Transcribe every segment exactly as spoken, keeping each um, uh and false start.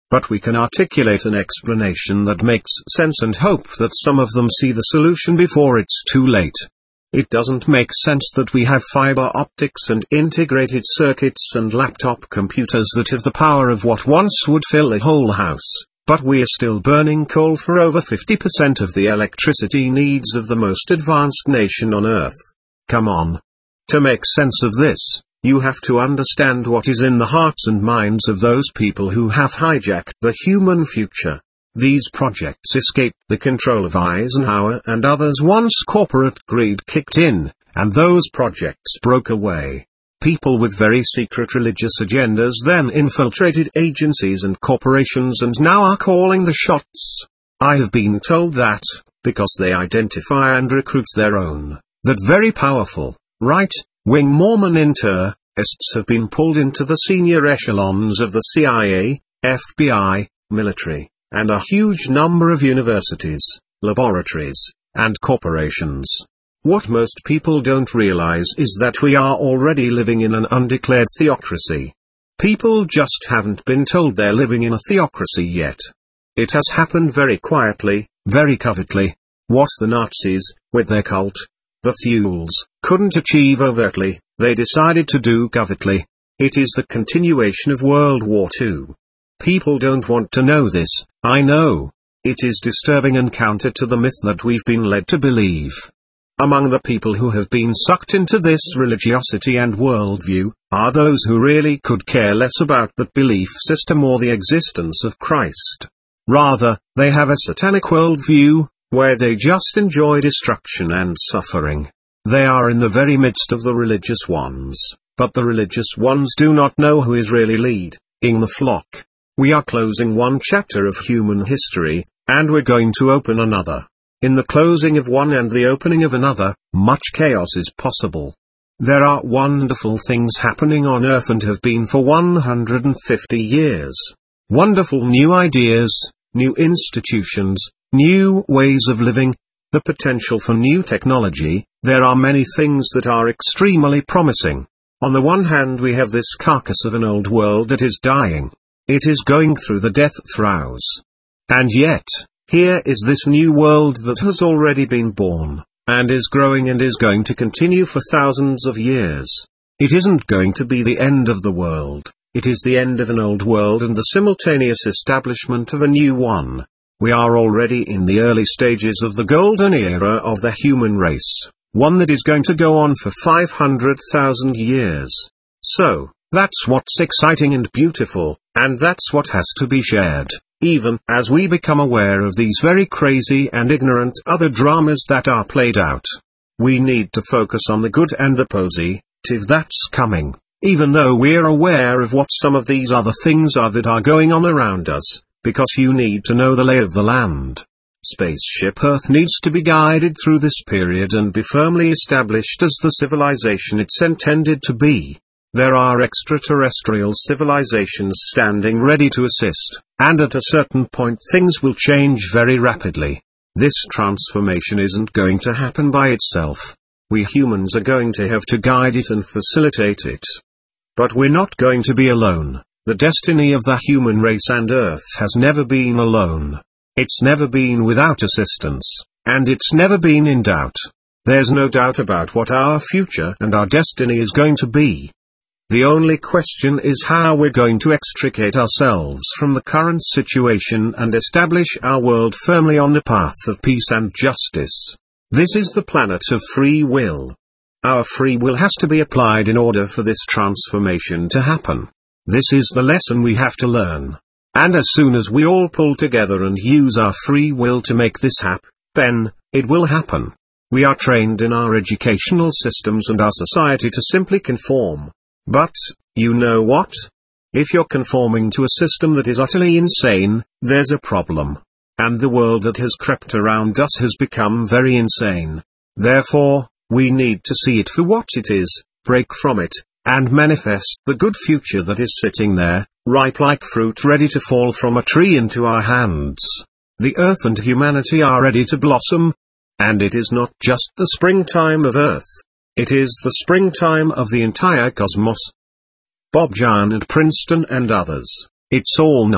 but we can articulate an explanation that makes sense and hope that some of them see the solution before it's too late. It doesn't make sense that we have fiber optics and integrated circuits and laptop computers that have the power of what once would fill a whole house, but we are still burning coal for over fifty percent of the electricity needs of the most advanced nation on Earth. Come on. To make sense of this, you have to understand what is in the hearts and minds of those people who have hijacked the human future. These projects escaped the control of Eisenhower and others once corporate greed kicked in, and those projects broke away. People with very secret religious agendas then infiltrated agencies and corporations and now are calling the shots. I have been told that, because they identify and recruit their own, that very powerful, right-wing Mormon inter-ists have been pulled into the senior echelons of the C I A, F B I, military, and a huge number of universities, laboratories, and corporations. What most people don't realize is that we are already living in an undeclared theocracy. People just haven't been told they're living in a theocracy yet. It has happened very quietly, very covertly. What the Nazis, with their cult, the Thules, couldn't achieve overtly, they decided to do covertly. It is the continuation of World War Two. People don't want to know this, I know. It is disturbing and counter to the myth that we've been led to believe. Among the people who have been sucked into this religiosity and worldview, are those who really could care less about that belief system or the existence of Christ. Rather, they have a satanic worldview, where they just enjoy destruction and suffering. They are in the very midst of the religious ones, but the religious ones do not know who is really leading the flock. We are closing one chapter of human history, and we're going to open another. In the closing of one and the opening of another, much chaos is possible. There are wonderful things happening on Earth and have been for one hundred fifty years. Wonderful new ideas, new institutions, new ways of living, the potential for new technology. There are many things that are extremely promising. On the one hand, we have this carcass of an old world that is dying. It is going through the death throes. And yet, here is this new world that has already been born, and is growing and is going to continue for thousands of years. It isn't going to be the end of the world, it is the end of an old world and the simultaneous establishment of a new one. We are already in the early stages of the golden era of the human race, one that is going to go on for five hundred thousand years. So, that's what's exciting and beautiful, and that's what has to be shared, even as we become aware of these very crazy and ignorant other dramas that are played out. We need to focus on the good and the positive that's coming, even though we're aware of what some of these other things are that are going on around us, because you need to know the lay of the land. Spaceship Earth needs to be guided through this period and be firmly established as the civilization it's intended to be. There are extraterrestrial civilizations standing ready to assist, and at a certain point things will change very rapidly. This transformation isn't going to happen by itself. We humans are going to have to guide it and facilitate it. But we're not going to be alone. The destiny of the human race and Earth has never been alone. It's never been without assistance, and it's never been in doubt. There's no doubt about what our future and our destiny is going to be. The only question is how we're going to extricate ourselves from the current situation and establish our world firmly on the path of peace and justice. This is the planet of free will. Our free will has to be applied in order for this transformation to happen. This is the lesson we have to learn. And as soon as we all pull together and use our free will to make this happen, it will happen. We are trained in our educational systems and our society to simply conform. But, you know what? If you're conforming to a system that is utterly insane, there's a problem. And the world that has crept around us has become very insane. Therefore, we need to see it for what it is, break from it, and manifest the good future that is sitting there, ripe like fruit ready to fall from a tree into our hands. The earth and humanity are ready to blossom. And it is not just the springtime of Earth. It is the springtime of the entire cosmos. Bob Jahn and Princeton and others. It's all non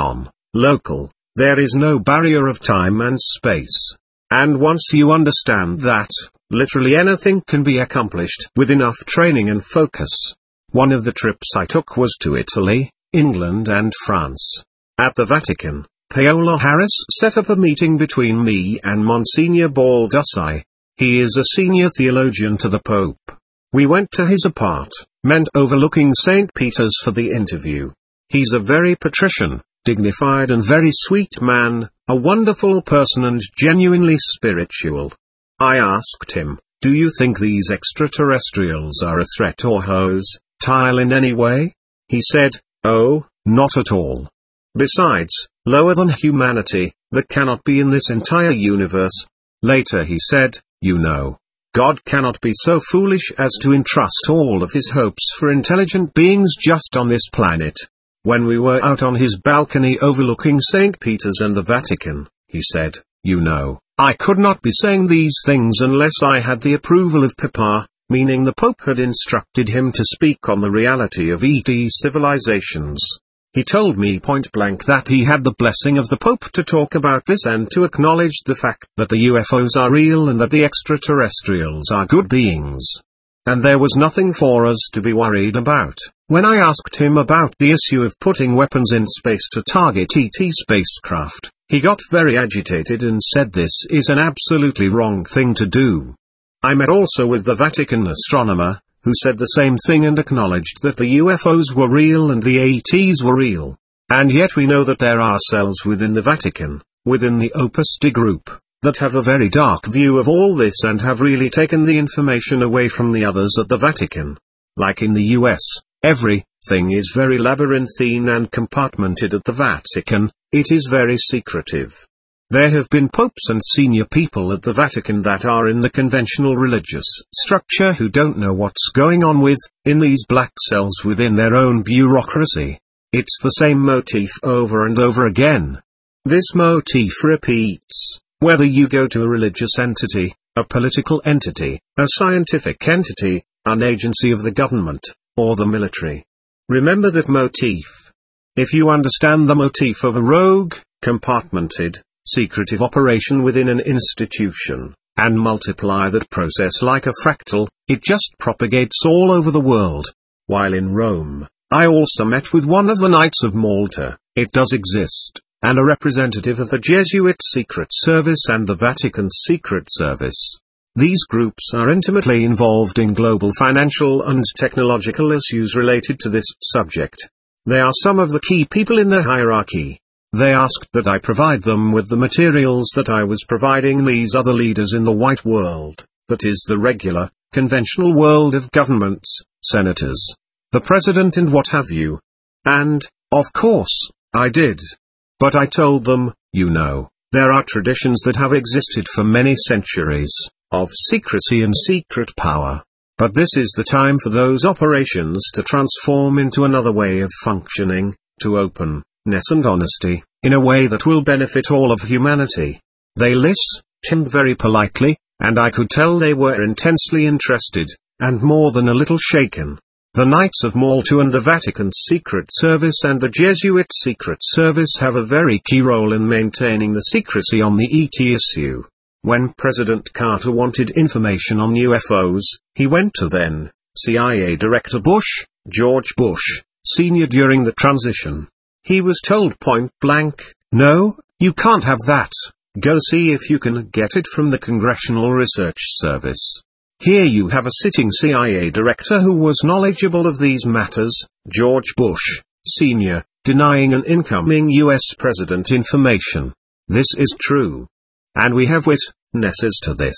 local. There is no barrier of time and space. And once you understand that, literally anything can be accomplished with enough training and focus. One of the trips I took was to Italy, England and France. At the Vatican, Paola Harris set up a meeting between me and Monsignor Baldussi. He is a senior theologian to the Pope. We went to his apartment overlooking Saint Peter's for the interview. He's a very patrician, dignified and very sweet man, a wonderful person and genuinely spiritual. I asked him, do you think these extraterrestrials are a threat or hostile in any way? He said, oh, not at all. Besides, lower than humanity, that cannot be in this entire universe. Later he said, you know, God cannot be so foolish as to entrust all of his hopes for intelligent beings just on this planet. When we were out on his balcony overlooking Saint Peter's and the Vatican, he said, you know, I could not be saying these things unless I had the approval of Papa, meaning the Pope had instructed him to speak on the reality of E T civilizations. He told me point blank that he had the blessing of the Pope to talk about this and to acknowledge the fact that the U F Os are real and that the extraterrestrials are good beings. And there was nothing for us to be worried about. When I asked him about the issue of putting weapons in space to target E T spacecraft, he got very agitated and said this is an absolutely wrong thing to do. I met also with the Vatican astronomer, who said the same thing and acknowledged that the U F Os were real and the E Ts were real. And yet we know that there are cells within the Vatican, within the Opus Dei group, that have a very dark view of all this and have really taken the information away from the others at the Vatican. Like in the U S, everything is very labyrinthine and compartmented at the Vatican. It is very secretive. There have been popes and senior people at the Vatican that are in the conventional religious structure who don't know what's going on with, in these black cells within their own bureaucracy. It's the same motif over and over again. This motif repeats, whether you go to a religious entity, a political entity, a scientific entity, an agency of the government, or the military. Remember that motif. If you understand the motif of a rogue, compartmented, secretive operation within an institution, and multiply that process like a fractal, it just propagates all over the world. While in Rome, I also met with one of the Knights of Malta. It does exist, and a representative of the Jesuit Secret Service and the Vatican Secret Service. These groups are intimately involved in global financial and technological issues related to this subject. They are some of the key people in the hierarchy. They asked that I provide them with the materials that I was providing these other leaders in the white world, that is the regular, conventional world of governments, senators, the president and what have you. And, of course, I did. But I told them, you know, there are traditions that have existed for many centuries, of secrecy and secret power. But this is the time for those operations to transform into another way of functioning, to openness and honesty, in a way that will benefit all of humanity. They listened very politely, and I could tell they were intensely interested, and more than a little shaken. The Knights of Malta and the Vatican Secret Service and the Jesuit Secret Service have a very key role in maintaining the secrecy on the E T issue. When President Carter wanted information on U F Os, he went to then C I A Director Bush, George Bush, Senior during the transition. He was told point blank, no, you can't have that, go see if you can get it from the Congressional Research Service. Here you have a sitting C I A director who was knowledgeable of these matters, George Bush, Senior, denying an incoming U S president information. This is true. And we have witnesses to this.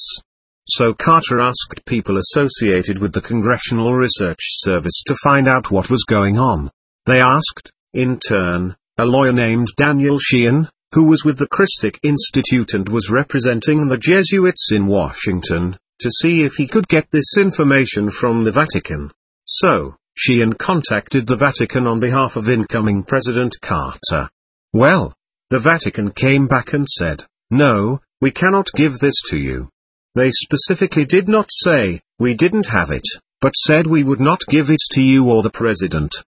So Carter asked people associated with the Congressional Research Service to find out what was going on. They asked, in turn, a lawyer named Daniel Sheehan, who was with the Christic Institute and was representing the Jesuits in Washington, to see if he could get this information from the Vatican. So, Sheehan contacted the Vatican on behalf of incoming President Carter. Well, the Vatican came back and said, no, we cannot give this to you. They specifically did not say, we didn't have it, but said we would not give it to you or the President.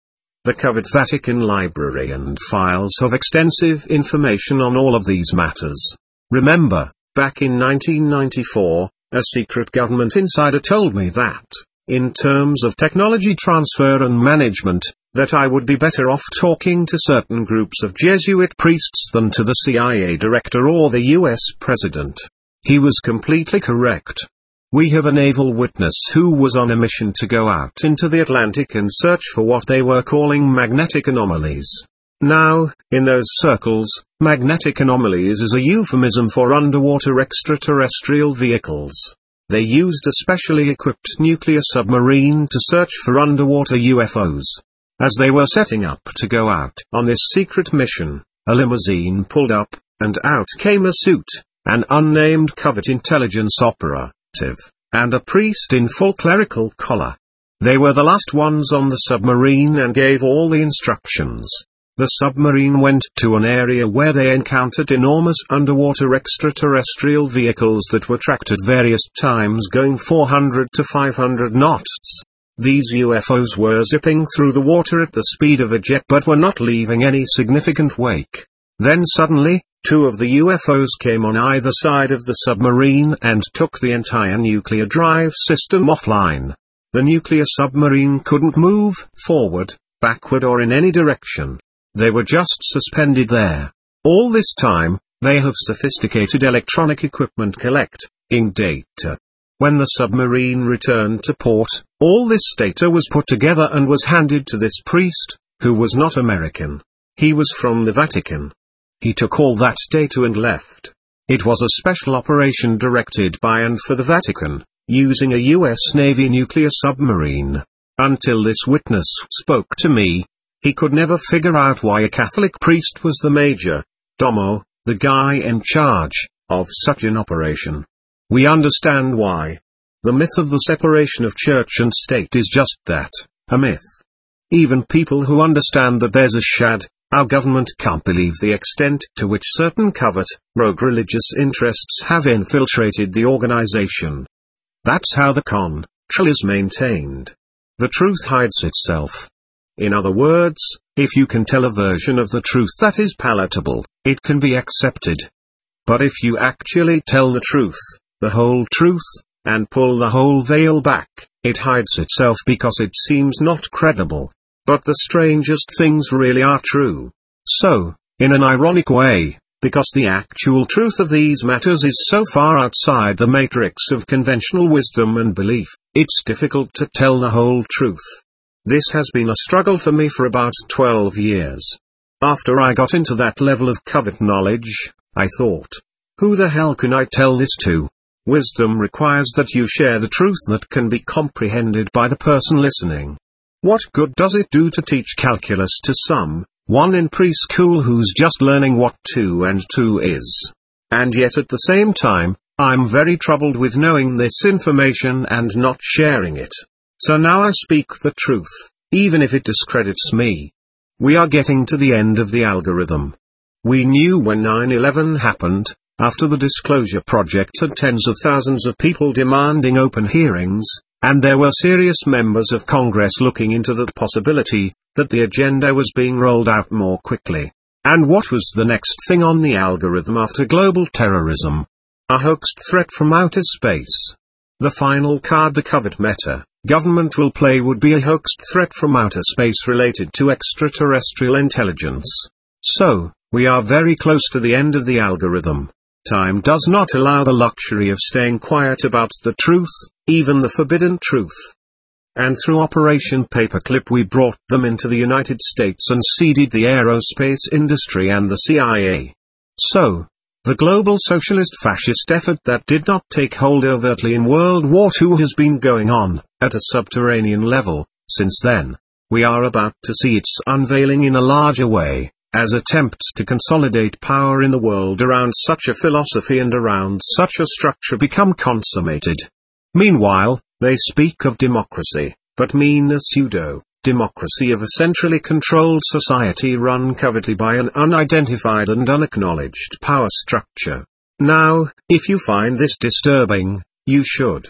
The covered Vatican Library and files have extensive information on all of these matters. Remember, back in nineteen ninety-four, a secret government insider told me that, in terms of technology transfer and management, that I would be better off talking to certain groups of Jesuit priests than to the C I A director or the U S president. He was completely correct. We have a naval witness who was on a mission to go out into the Atlantic and search for what they were calling magnetic anomalies. Now, in those circles, magnetic anomalies is a euphemism for underwater extraterrestrial vehicles. They used a specially equipped nuclear submarine to search for underwater U F Os. As they were setting up to go out on this secret mission, a limousine pulled up, and out came a suit, an unnamed covert intelligence operative, and a priest in full clerical collar. They were the last ones on the submarine and gave all the instructions. The submarine went to an area where they encountered enormous underwater extraterrestrial vehicles that were tracked at various times going four hundred to five hundred knots. These U F Os were zipping through the water at the speed of a jet but were not leaving any significant wake. Then suddenly, two of the U F Os came on either side of the submarine and took the entire nuclear drive system offline. The nuclear submarine couldn't move forward, backward or in any direction. They were just suspended there. All this time, they have sophisticated electronic equipment collecting data. When the submarine returned to port, all this data was put together and was handed to this priest, who was not American. He was from the Vatican. He took all that data and left. It was a special operation directed by and for the Vatican, using a U S Navy nuclear submarine. Until this witness spoke to me, he could never figure out why a Catholic priest was the major domo, the guy in charge of such an operation. We understand why. The myth of the separation of church and state is just that, a myth. Even people who understand that there's a shad, our government can't believe the extent to which certain covert, rogue religious interests have infiltrated the organization. That's how the control is maintained. The truth hides itself. In other words, if you can tell a version of the truth that is palatable, it can be accepted. But if you actually tell the truth, the whole truth, and pull the whole veil back, it hides itself because it seems not credible. But the strangest things really are true. So, in an ironic way, because the actual truth of these matters is so far outside the matrix of conventional wisdom and belief, it's difficult to tell the whole truth. This has been a struggle for me for about twelve years. After I got into that level of covert knowledge, I thought, who the hell can I tell this to? Wisdom requires that you share the truth that can be comprehended by the person listening. What good does it do to teach calculus to some one in preschool who's just learning what two and two is? And yet at the same time, I'm very troubled with knowing this information and not sharing it. So now I speak the truth, even if it discredits me. We are getting to the end of the algorithm. We knew when nine eleven happened, after the Disclosure Project had tens of thousands of people demanding open hearings, and there were serious members of Congress looking into that possibility, that the agenda was being rolled out more quickly. And what was the next thing on the algorithm after global terrorism? A hoaxed threat from outer space. The final card the covert meta government will play would be a hoaxed threat from outer space related to extraterrestrial intelligence. So, we are very close to the end of the algorithm. Time does not allow the luxury of staying quiet about the truth, even the forbidden truth. And through Operation Paperclip we brought them into the United States and seeded the aerospace industry and the C I A. So, the global socialist fascist effort that did not take hold overtly in World War Two has been going on, at a subterranean level, since then. We are about to see its unveiling in a larger way, as attempts to consolidate power in the world around such a philosophy and around such a structure become consummated. Meanwhile, they speak of democracy, but mean a pseudo-democracy of a centrally controlled society run covertly by an unidentified and unacknowledged power structure. Now, if you find this disturbing, you should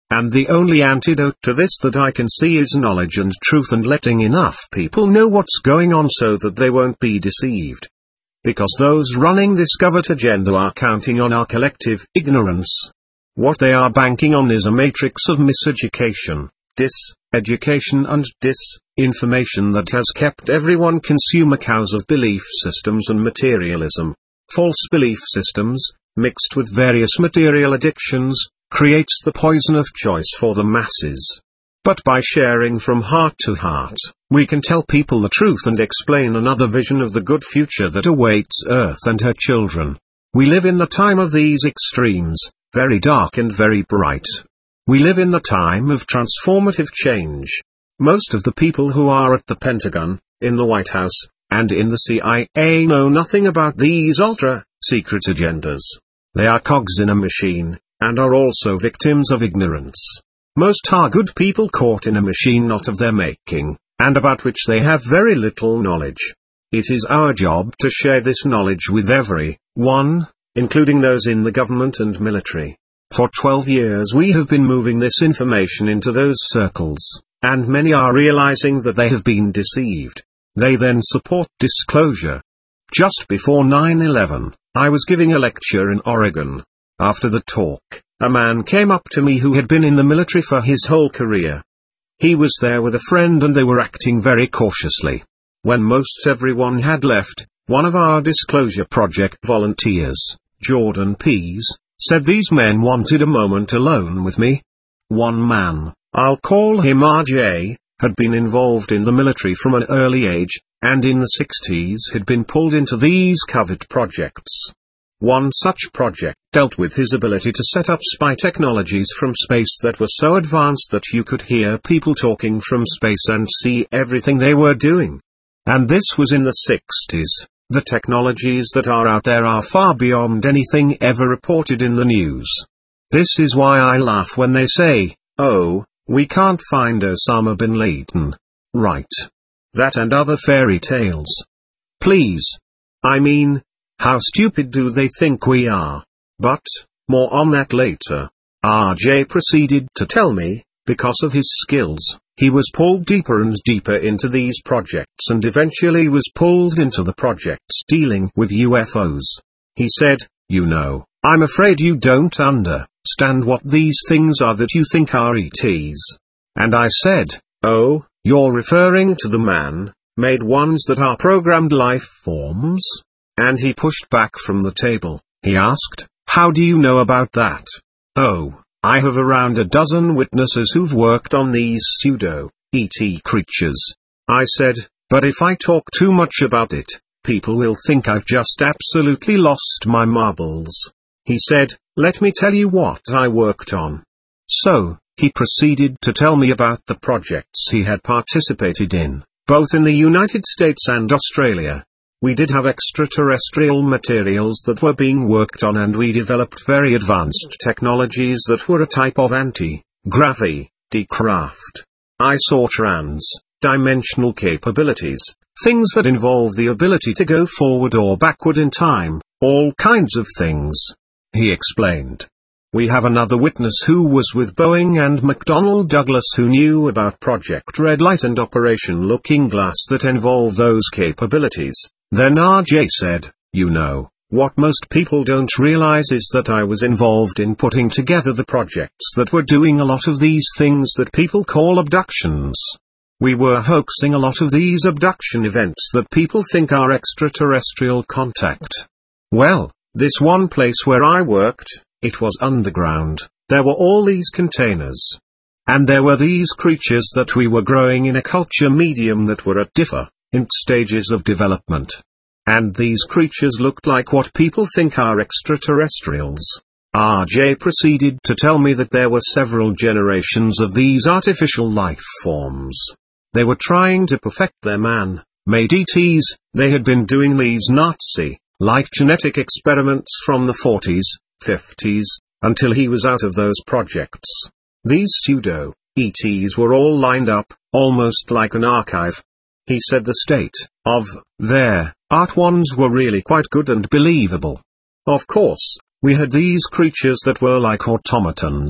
And the only antidote to this that I can see is knowledge and truth, and letting enough people know what's going on so that they won't be deceived. Because those running this covert agenda are counting on our collective ignorance. What they are banking on is a matrix of miseducation, dis-education and disinformation that has kept everyone consumer cows of belief systems and materialism. False belief systems, mixed with various material addictions, creates the poison of choice for the masses. But by sharing from heart to heart, we can tell people the truth and explain another vision of the good future that awaits Earth and her children. We live in the time of these extremes, very dark and very bright. We live in the time of transformative change. Most of the people who are at the Pentagon, in the White House, and in the C I A know nothing about these ultra-secret agendas. They are cogs in a machine, and are also victims of ignorance. Most are good people caught in a machine not of their making, and about which they have very little knowledge. It is our job to share this knowledge with every one, including those in the government and military. For twelve years we have been moving this information into those circles, and many are realizing that they have been deceived. They then support disclosure. Just before nine eleven, I was giving a lecture in Oregon. After the talk, a man came up to me who had been in the military for his whole career. He was there with a friend and they were acting very cautiously. When most everyone had left, one of our Disclosure Project volunteers, Jordan Pease, said these men wanted a moment alone with me. One man, I'll call him R J, had been involved in the military from an early age, and in the sixties had been pulled into these covert projects. One such project dealt with his ability to set up spy technologies from space that were so advanced that you could hear people talking from space and see everything they were doing. And this was in the sixties. The technologies that are out there are far beyond anything ever reported in the news. This is why I laugh when they say, oh, we can't find Osama bin Laden. Right. That and other fairy tales. Please. I mean, how stupid do they think we are? But, more on that later. R J proceeded to tell me, because of his skills, he was pulled deeper and deeper into these projects and eventually was pulled into the projects dealing with U F Os. He said, you know, I'm afraid you don't understand what these things are that you think are E Ts. And I said, oh, you're referring to the man-made ones that are programmed life forms? And he pushed back from the table. He asked, how do you know about that? Oh, I have around a dozen witnesses who've worked on these pseudo-E T creatures. I said, but if I talk too much about it, people will think I've just absolutely lost my marbles. He said, let me tell you what I worked on. So, he proceeded to tell me about the projects he had participated in, both in the United States and Australia. We did have extraterrestrial materials that were being worked on, and we developed very advanced technologies that were a type of anti-gravity craft. I saw trans-dimensional capabilities, things that involve the ability to go forward or backward in time, all kinds of things. He explained. We have another witness who was with Boeing and McDonnell Douglas who knew about Project Red Light and Operation Looking Glass that involve those capabilities. Then R J said, you know, what most people don't realize is that I was involved in putting together the projects that were doing a lot of these things that people call abductions. We were hoaxing a lot of these abduction events that people think are extraterrestrial contact. Well, this one place where I worked, it was underground. There were all these containers. And there were these creatures that we were growing in a culture medium that were at different stages of development. And these creatures looked like what people think are extraterrestrials. R J proceeded to tell me that there were several generations of these artificial life forms. They were trying to perfect their man-made E Ts. They had been doing these Nazi-like genetic experiments from the forties, fifties, until he was out of those projects. These pseudo-E Ts were all lined up, almost like an archive. He said the state of their art ones were really quite good and believable. Of course, we had these creatures that were like automatons.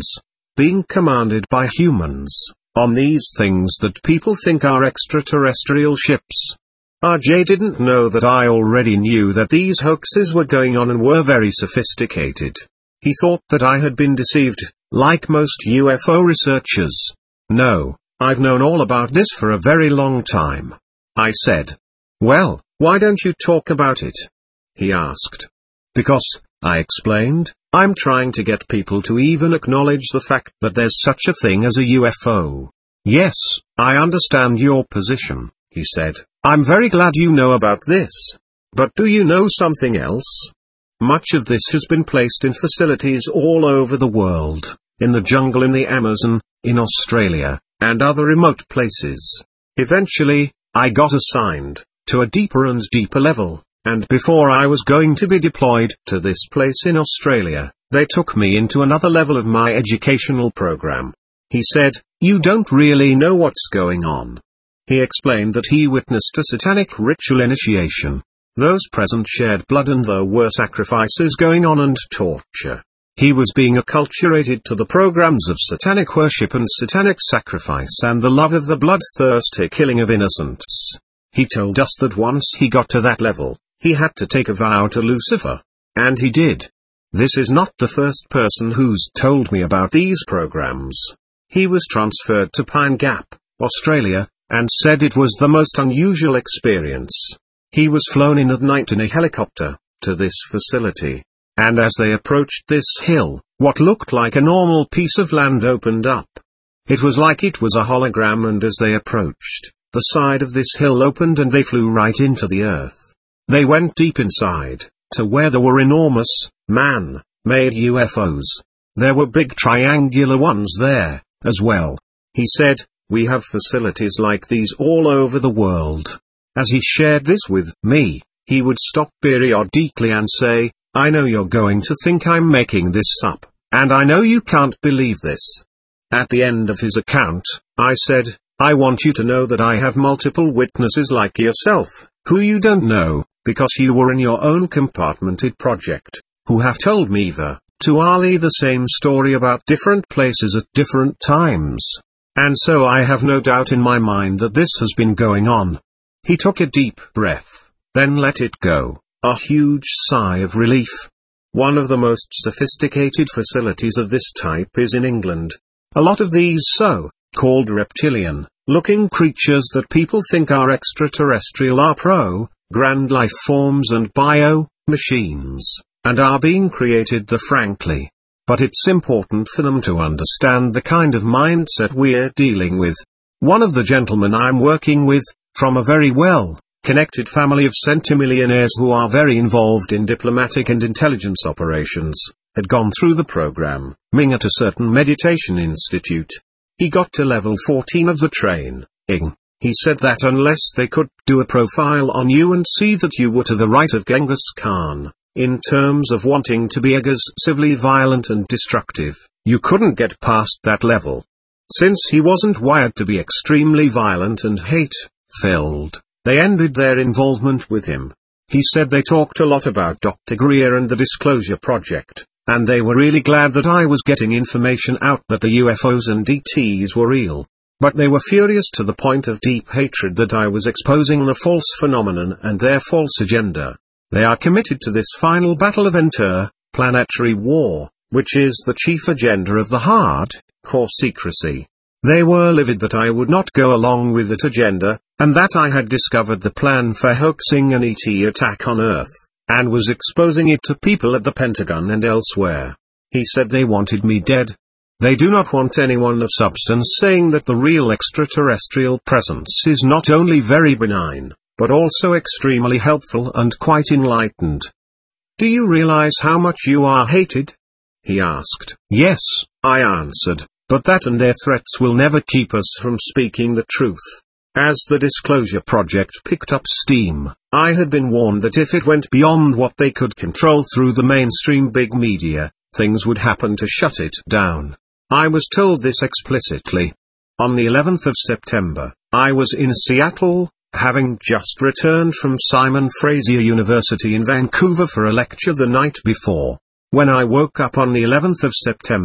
being commanded by humans, on these things that people think are extraterrestrial ships. R J didn't know that I already knew that these hoaxes were going on and were very sophisticated. He thought that I had been deceived, like most U F O researchers. No, I've known all about this for a very long time. I said. Well, why don't you talk about it? He asked. Because, I explained, I'm trying to get people to even acknowledge the fact that there's such a thing as a U F O. Yes, I understand your position, he said. I'm very glad you know about this. But do you know something else? Much of this has been placed in facilities all over the world, in the jungle in the Amazon, in Australia, and other remote places. Eventually, I got assigned to a deeper and deeper level, and before I was going to be deployed to this place in Australia, they took me into another level of my educational program. He said, you don't really know what's going on. He explained that he witnessed a satanic ritual initiation. Those present shared blood and there were sacrifices going on and torture. He was being acculturated to the programs of satanic worship and satanic sacrifice and the love of the bloodthirsty killing of innocents. He told us that once he got to that level, he had to take a vow to Lucifer. And he did. This is not the first person who's told me about these programs. He was transferred to Pine Gap, Australia, and said it was the most unusual experience. He was flown in at night in a helicopter to this facility. And as they approached this hill, what looked like a normal piece of land opened up. It was like it was a hologram, and as they approached, the side of this hill opened and they flew right into the earth. They went deep inside, to where there were enormous, man-made U F Os. There were big triangular ones there, as well. He said, we have facilities like these all over the world. As he shared this with me, he would stop periodically and say, I know you're going to think I'm making this up, and I know you can't believe this. At the end of his account, I said, I want you to know that I have multiple witnesses like yourself, who you don't know, because you were in your own compartmented project, who have told me the, to Ali the same story about different places at different times. And so I have no doubt in my mind that this has been going on. He took a deep breath, then let it go, a huge sigh of relief. One of the most sophisticated facilities of this type is in England. A lot of these so-called reptilian-looking creatures that people think are extraterrestrial are pro-grand life forms and bio-machines, and are being created there frankly. But it's important for them to understand the kind of mindset we're dealing with. One of the gentlemen I'm working with, from a very well-connected family of centimillionaires who are very involved in diplomatic and intelligence operations, had gone through the program, Ming at a certain meditation institute. He got to level fourteen of the training. He said that unless they could do a profile on you and see that you were to the right of Genghis Khan, in terms of wanting to be aggressively violent and destructive, you couldn't get past that level. Since he wasn't wired to be extremely violent and hate-filled, they ended their involvement with him. He said they talked a lot about Doctor Greer and the Disclosure Project, and they were really glad that I was getting information out that the U F Os and D Ts were real. But they were furious to the point of deep hatred that I was exposing the false phenomenon and their false agenda. They are committed to this final battle of inter-planetary war, which is the chief agenda of the hard-core secrecy. They were livid that I would not go along with that agenda, and that I had discovered the plan for hoaxing an E T attack on Earth, and was exposing it to people at the Pentagon and elsewhere. He said they wanted me dead. They do not want anyone of substance saying that the real extraterrestrial presence is not only very benign, but also extremely helpful and quite enlightened. Do you realize how much you are hated? He asked. Yes, I answered, but that and their threats will never keep us from speaking the truth. As the Disclosure Project picked up steam, I had been warned that if it went beyond what they could control through the mainstream big media, things would happen to shut it down. I was told this explicitly. On the eleventh of September, I was in Seattle, having just returned from Simon Fraser University in Vancouver for a lecture the night before. When I woke up on the eleventh of September,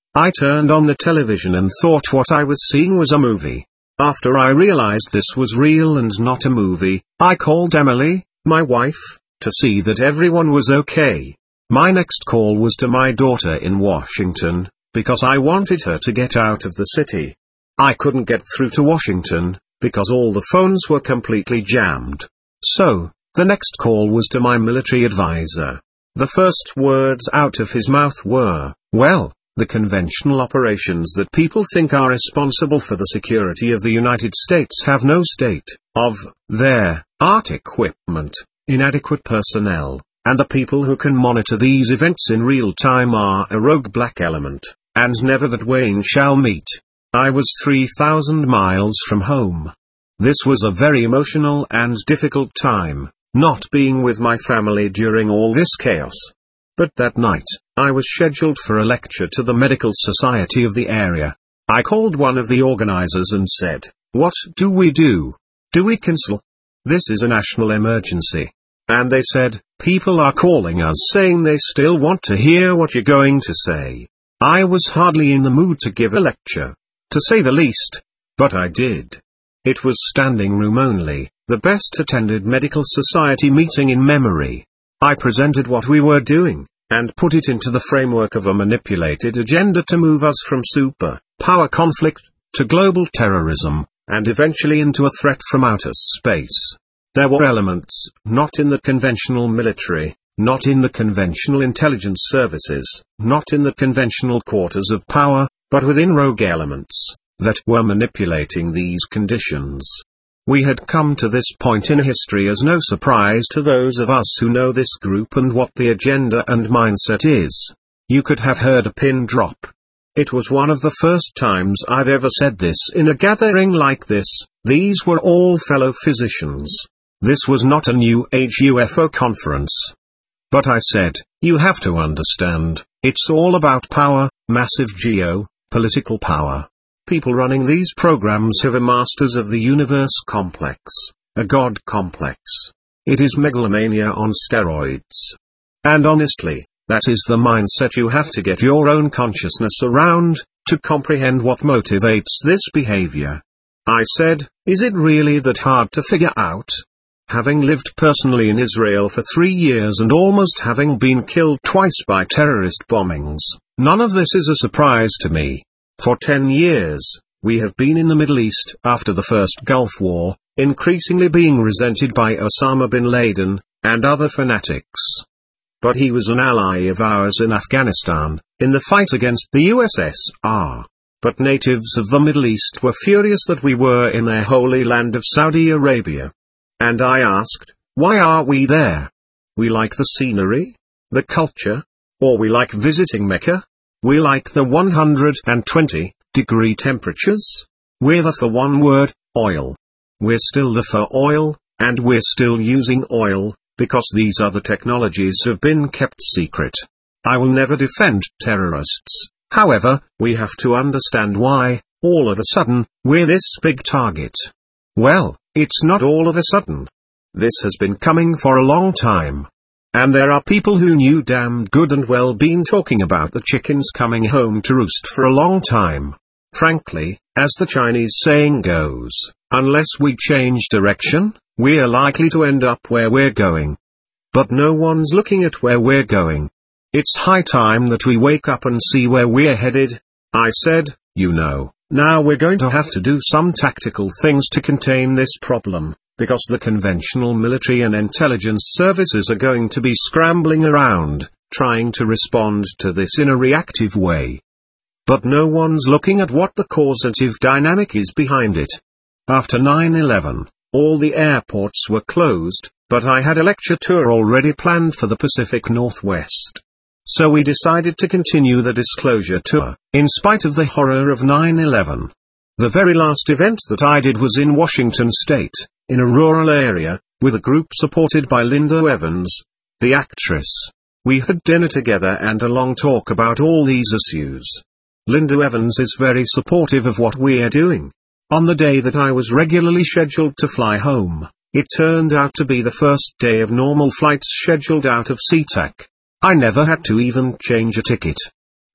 I turned on the television and thought what I was seeing was a movie. After I realized this was real and not a movie, I called Emily, my wife, to see that everyone was okay. My next call was to my daughter in Washington, because I wanted her to get out of the city. I couldn't get through to Washington, because all the phones were completely jammed. So, the next call was to my military advisor. The first words out of his mouth were, well, the conventional operations that people think are responsible for the security of the United States have no state of their art equipment, inadequate personnel, and the people who can monitor these events in real time are a rogue black element, and never that Wayne shall meet. I was three thousand miles from home. This was a very emotional and difficult time, not being with my family during all this chaos. But that night, I was scheduled for a lecture to the medical society of the area. I called one of the organizers and said, "What do we do? Do we cancel? This is a national emergency." And they said, "People are calling us saying they still want to hear what you're going to say." I was hardly in the mood to give a lecture, to say the least, but I did. It was standing room only, the best attended medical society meeting in memory. I presented what we were doing, and put it into the framework of a manipulated agenda to move us from super power conflict to global terrorism, and eventually into a threat from outer space. There were elements, not in the conventional military, not in the conventional intelligence services, not in the conventional quarters of power, but within rogue elements, that were manipulating these conditions. We had come to this point in history as no surprise to those of us who know this group and what the agenda and mindset is. You could have heard a pin drop. It was one of the first times I've ever said this in a gathering like this. These were all fellow physicians. This was not a New Age U F O conference. But I said, you have to understand, it's all about power, massive geo-political power. People running these programs have a masters of the universe complex, a god complex. It is megalomania on steroids. And honestly, that is the mindset you have to get your own consciousness around, to comprehend what motivates this behavior. I said, is it really that hard to figure out? Having lived personally in Israel for three years and almost having been killed twice by terrorist bombings, none of this is a surprise to me. For ten years, we have been in the Middle East after the First Gulf War, increasingly being resented by Osama bin Laden, and other fanatics. But he was an ally of ours in Afghanistan, in the fight against the U S S R. But natives of the Middle East were furious that we were in their holy land of Saudi Arabia. And I asked, why are we there? We like the scenery, the culture, or we like visiting Mecca? We like the one hundred twenty degree temperatures? We're the for one word, oil. We're still the for oil, and we're still using oil, because these other technologies have been kept secret. I will never defend terrorists. However, we have to understand why, all of a sudden, we're this big target. Well, it's not all of a sudden. This has been coming for a long time. And there are people who knew damn good and well been talking about the chickens coming home to roost for a long time. Frankly, as the Chinese saying goes, unless we change direction, we're likely to end up where we're going. But no one's looking at where we're going. It's high time that we wake up and see where we're headed. I said, you know, now we're going to have to do some tactical things to contain this problem, because the conventional military and intelligence services are going to be scrambling around, trying to respond to this in a reactive way. But no one's looking at what the causative dynamic is behind it. After nine eleven, all the airports were closed, but I had a lecture tour already planned for the Pacific Northwest. So we decided to continue the disclosure tour, in spite of the horror of nine eleven. The very last event that I did was in Washington State, in a rural area, with a group supported by Linda Evans, the actress. We had dinner together and a long talk about all these issues. Linda Evans is very supportive of what we're doing. On the day that I was regularly scheduled to fly home, it turned out to be the first day of normal flights scheduled out of SeaTac. I never had to even change a ticket.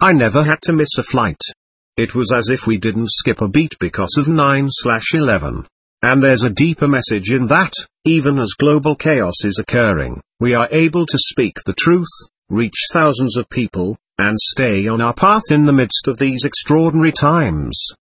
I never had to miss a flight. It was as if we didn't skip a beat because of nine eleven. And there's a deeper message in that. Even as global chaos is occurring, we are able to speak the truth, reach thousands of people, and stay on our path in the midst of these extraordinary times.